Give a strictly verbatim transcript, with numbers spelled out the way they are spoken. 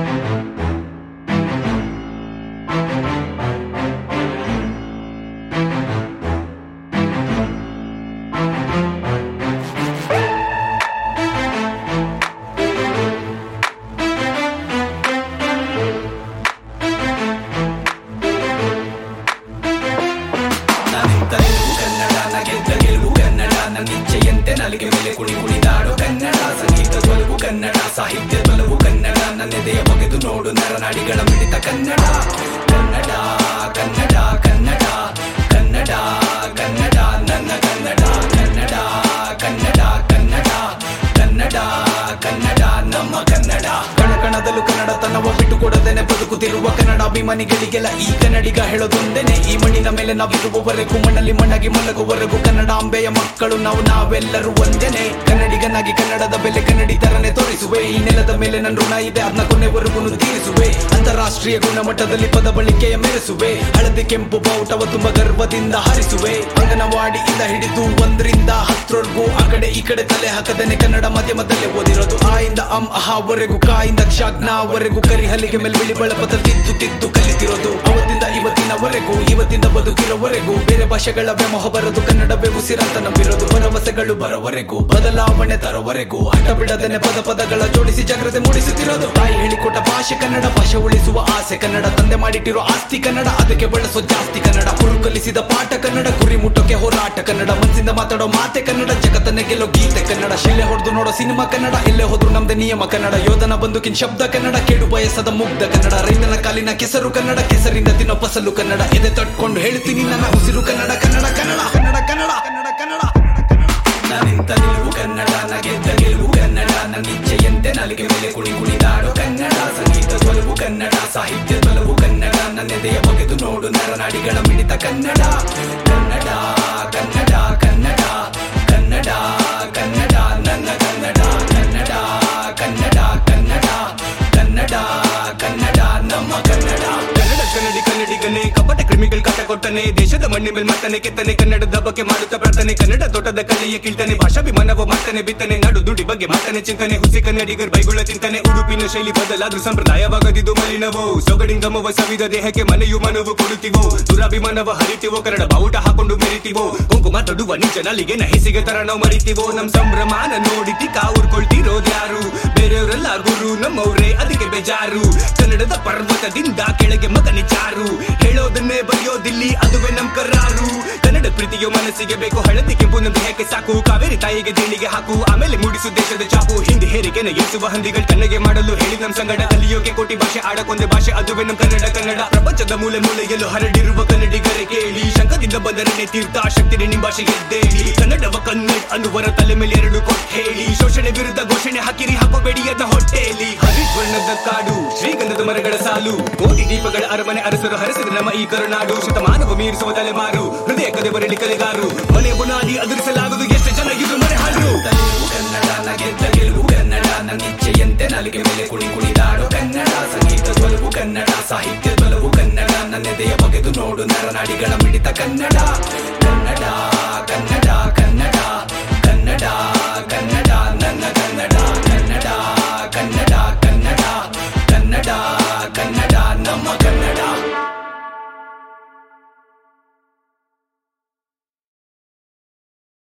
ನಿಚ್ಚೆಯಂತೆ ನಲಿಗೆ ಮೇಲೆ ಕುಣಿ ಕುಣಿದಾಡು ಕನ್ನಡ ಸಂಗೀತ ಬಲವು ಕನ್ನಡ ಸಾಹಿತ್ಯ ಬಲವು ಕನ್ನಡ ನನ್ನೆದೆಯ ಬಗೆದು ನೋಡು ನರನಾಡಿಗಳ ಮಿಡಿತ ಕನ್ನಡ ಕನ್ನಡ ಕನ್ನಡ ಕನ್ನಡ ಕನ್ನಡ ಕನ್ನಡ ನನ್ನ ಕನ್ನಡ ಕನ್ನಡ ಕನ್ನಡ ಕನ್ನಡ ಕನ್ನಡ ಕನ್ನಡ ನಮ್ಮ ಕನ್ನಡ ಕಣಕಣದಲ್ಲೂ ಕನ್ನಡ ತನ್ನವ ಬಿಟ್ಟು ಕೊಡದೇನೆ ಬದುಕುತ್ತಿರುವ ಕನ್ನಡಾಭಿಮಾನಿಗಳಿಗೆಲ್ಲ ಈ ಕನ್ನಡಿಗ ಹೇಳೋದೊಂದೇನೆ ಈ ಮಣ್ಣಿನ ಮೇಲೆ ನಾವಿರುವವರೆಗೂ ಮಣ್ಣಲ್ಲಿ ಮಣ್ಣಾಗಿ ಮಲಗುವವರೆಗೂ ಕನ್ನಡಾಂಬೆಯ ಮಕ್ಕಳು ನಾವು ನಾವೆಲ್ಲರೂ ಒಂದೇನೆ ಕನ್ನಡಿಗನಾಗಿ ಕನ್ನಡದ ಬೆಲೆ ಕನ್ನಡಿಗರನ್ನೇ ತೋರಿಸುವೆ ಈ ನೆಲದ ಮೇಲೆ ನನ್ನ ಋಣ ಇದೆ ಅದನ್ನ ಕೊನೆವರೆಗೂ ತೀರಿಸುವೆ ಅಂತಾರಾಷ್ಟ್ರೀಯ ಗುಣಮಟ್ಟದಲ್ಲಿ ಪದ ಬಳಕೆಯ ಮೆರೆಸುವೆ ಹಳದಿ ಕೆಂಪು ಬಾವುಟವ ತುಂಬಾ ಗರ್ವದಿಂದ ಹಾರಿಸುವೆ ಅಂಗನವಾಡಿಯಿಂದ ಹಿಡಿದು ಒಂದರಿಂದ ಹತ್ತರವರೆಗೂ ಆ ಕಡೆ ಈ ಕಡೆ ತಲೆ ಹಾಕದೇನೆ ಕನ್ನಡ ಮಾಧ್ಯಮದಲ್ಲೇ ಓದಿರೋದು ಆ ಇಂದ ಅಂ ಅಹಾವರೆಗೂ ಕಾಯಿಂದ ಕ್ಷಾಗ್ನವರೆಗೂ ಕರಿ ಹಲಿಗೆ ಮೇಲೆ ಬಿಳಿ ಬಳಪದ ತಿದ್ದು ತಿದ್ದು ಕಲಿತಿರೋದು ಅವತ್ತಿಂದ ಇವತ್ತಿನವರೆಗೂ ಇವತ್ತಿಂದ ಬದುಕಿರೋವರೆಗೂ ಬೇರೆ ಭಾಷೆಗಳ ವ್ಯಾಮೋಹ ಬರೋದು ಕನ್ನಡವೇ ಉಸಿರಂತ ನಂಬಿರೋದು ಭರವಸೆಗಳು ಬರೋವರೆಗೂ ಬದಲಾವಣೆ ತರೋವರೆಗೂ ಹಠ ಬಿಡದೇನೆ ಪದ ಪದಗಳ ಜೋಡಿಸಿ ಜಾಗ್ರತೆ ಮೂಡಿಸುತ್ತಿರೋದು ತಾಯಿ ಹೇಳಿಕೊಟ್ಟ ಭಾಷೆ ಕನ್ನಡ ಭಾಷೆ ಉಳಿಸುವ ಆಸೆ ಕನ್ನಡ ತಂದೆ ಮಾಡಿಟ್ಟಿರೋ ಆಸ್ತಿ ಕನ್ನಡ ಅದಕ್ಕೆ ಬಳಸೋ ಜಾಸ್ತಿ ಕನ್ನಡ ಹುರು ಕಲಿಸಿದ ಪಾಠ ಕನ್ನಡ ಗುರಿ ಮುಟ್ಟೋಕೆ ಹೋರಾಟ ಕನ್ನಡ ಮನಸ್ಸಿಂದ ಮಾತಾಡೋ ಮಾತೆ ಕನ್ನಡ ಜಗತ್ತನ್ನೇ ಗೆಲ್ಲೋ ಗೀತೆ ಕನ್ನಡ ಶಿಲೆ ಹೊಡೆದು ನೋಡೋ ಸಿನಿಮಾ ಕನ್ನಡ ಎಲ್ಲೇ ಹೋದ್ರು ನಮ್ದೇ ನಿಯಮ ಕನ್ನಡ ಯೋಧನ ಬಂದುಕಿನ ಶಬ್ದ ಕನ್ನಡ ಕೇಳು ಬಯಸದ ಮುಗ್ಧ ಕನ್ನಡ ರೈತನ ಕಾಲಿನ ಕೆಸರು ಕನ್ನಡ ಕೆಸರಿಂದ ತಿನ್ನೋ ಫಸಲು ಕನ್ನಡ ಎದೆ ತಟ್ಕೊಂಡು ಹೇಳ್ತೀನಿ ನನ್ನ ಉಸಿರು ಕನ್ನಡ ಕನ್ನಡ ಕನ್ನಡ ಕನ್ನಡ ಕನ್ನಡ ಕನ್ನಡ ಕನ್ನಡ ನಾನಿಂತ ನಿಲುವು ಕನ್ನಡ ನಗೆದ್ದ ಗೆಲುವು ಕನ್ನಡ ನನ್ನಿಚ್ಛೆಯಂತೆ ನಲಿಗೆ ಮೇಲೆ ಕುಣಿ ಕುಣಿದಾಡೋ ಕನ್ನಡ ಸಂಗೀತ ಬಲವು ಕನ್ನಡ ಸಾಹಿತ್ಯ ಬಲವು ಕನ್ನಡ ನನ್ನೆದೆಯ ಬಗೆದು ನೋಡು ನರನಾಡಿಗಳ ಮಿಡಿತ ಕನ್ನಡ ಕನ್ನಡ ಕನ್ನಡ ಕನ್ನಡ ಕನ್ನಡ ಕನ್ನಡ ನನ್ನ ಕನ್ನಡ ಕನ್ನಡ ಕನ್ನಡ ಕನ್ನಡ ಕನ್ನಡ ಕನ್ನಡ ನಮ್ಮ ಕನ್ನಡ ಕನ್ನಡ ಕನ್ನಡಿ ಕನ್ನಡಿಗನೇ ಕಪಟ ಕ್ರಿಮಿಗಳು ಕಾಟ ಕೊಟ್ಟನೆ ದೇಶದ ಮಣ್ಣಿ ಮೇಲೆ ಮತ್ತನೆ ಕೆತ್ತನೆ ಕನ್ನಡದ ಬಗ್ಗೆ ಮಾಡುತ್ತಾ ಪ್ರಾರ್ಥನೆ ಕನ್ನಡ ತೋಟದ ಕಲೆಯ ಕೀಳ್ತಾನೆ ಭಾಷಾಭಿಮಾನವ ಮಾಡ್ತಾನೆ ಬಿತ್ತನೆ ನಾಡು ದುಡಿ ಬಗ್ಗೆ ಮಾಡ್ತಾನೆ ಚಿಂತನೆ ಹುಸಿ ಕನ್ನಡಿಗರ ಬೈಗುಳ ಚಿಂತನೆ ಉಡುಪಿನ ಶೈಲಿ ಬದಲಾದ್ರೂ ಸಂಪ್ರದಾಯವಾಗದಿದ್ದು ಮಲಿನವೋ ಸೊಗಡಿಂಗಮವ ಸವಿದ ದೇಹಕ್ಕೆ ಮನೆಯು ಮನವು ಕೊಡುತ್ತೀವೋ ದುರಾಭಿಮಾನವ ಹರಿತೀವೋ ಕನ್ನಡ ಬಾವುಟ ಹಾಕೊಂಡು ಮೆರಿತೀವೋ ಕುಂಕುಮ ತೊಡುವ ನಿಜ ನಲಿಗೆ ನಹಿಸಿಗೆ ತರ ನಾವು ಮರಿತೀವೋ ನಮ್ ಸಂಭ್ರಮಾನ ನೋಡಿತಿ ಕಾವುರ್ಕೊಳ್ತಿರೋದ್ಯಾರು ಬೇರೆಯವರೆಲ್ಲ ಗುರು ನಮ್ಮವ್ರೆ ಅದಕ್ಕೆ ಬೇಜಾರು ಕನ್ನಡದ ಪರ್ವತದಿಂದ ಕೆಳಗೆ ಮಗನಿ ಜಾರು ಹೇಳೋದನ್ನೇ ಬರೆಯೋದಿಲ್ಲಿ ಅದುವೇ ನಮ್ ಕರಾರು ಕನ್ನಡ ಪ್ರೀತಿಯೋ ಮನಸ್ಸಿಗೆ ಬೇಕು ಹಳದಿ ಕೆಂಪು ನಮ್ಮ ದೇಹಕ್ಕೆ ಸಾಕು ಕಾವೇರಿ ತಾಯಿಗೆ ದೇಣಿಗೆ ಹಾಕು ಆಮೇಲೆ ಮೂಡಿಸು ದೇಶದ ಚಾಪು ಹಿಂದಿ ಹೇರಿಕೆನ ಏಸುವ ಹಂದಿಗಳು ತನ್ನಗೆ ಮಾಡಲು ಹೇಳಿ ನಮ್ ಸಂಗಡ ಕಲಿಯೋಕೆ ಕೋಟಿ ಭಾಷೆ ಆಡಕೊಂದೆ ಭಾಷೆ ಅದುವೇ ನಮ್ ಕನ್ನಡ ಕನ್ನಡ ಪ್ರಪಂಚದ ಮೂಲೆ ಮೂಲೆಯಲ್ಲೂ ಹರಡಿರುವ ಕನ್ನಡಿಗರೆ ಕೇಳಿ ಶಂಕದಿಂದ ಬಂದರನೆ ತೀರ್ಥ ಶಕ್ತಿ ನಿಮ್ ಭಾಷೆ ಗೆದ್ದೇಳಿ ಕನ್ನಡವ ಕನ್ನಡ ಅನ್ನುವರ ತಲೆ ಮೇಲೆ ಎರಡು ಕೊಟ್ಟು ಹೇಳಿ ಶೋಷಣೆ ವಿರುದ್ಧ ಘೋಷಣೆ ಹಾಕಿರಿ ಹಾಕೋಬೇಡಿ ಅದ ಹೊಟ್ಟೆಯಲ್ಲಿ ಹರಿದ್ವರ್ಣದ ಕಾಡು ಶ್ರೀಗಂಧದ ಮರಗಳ ಸಾಲು ಕೋಟಿ ದೀಪಗಳ ಅರಮನೆ ಅರಸರು ಹರಸಿದ ನಮ್ಮ ಈ ಕರುನಾಡು ಶತಮಾನವ ಮೀರಿಸುವ ತಲೆಮಾರು ಹೃದಯ ಕದೆ ಬರಲಿ ಕಲೆಗಾರು ಮನೆ ಬುನಾದಿ ಅದುರಿಸಲಾಗದು ಎಷ್ಟು ಜನ ಇದ್ರು ಮನೆ ಹಾಡು ಕನ್ನಡ ನಗೆದ್ದ ಗೆಲುವು ಕನ್ನಡ ನನ್ನಿಚ್ಛೆಯಂತೆ ನಲಿಗೆ ಮೇಲೆ ಕುಣಿ ಕುಣಿದಾಡೋ ಕನ್ನಡ ಸಂಗೀತ ಬಲವು ಕನ್ನಡ ಸಾಹಿತ್ಯ ಬಲವು ಕನ್ನಡ ನನ್ನೆದೆಯ ಬಗೆದು ನೋಡು ನರನಾಡಿಗಳ ಮಿಡಿತ ಕನ್ನಡ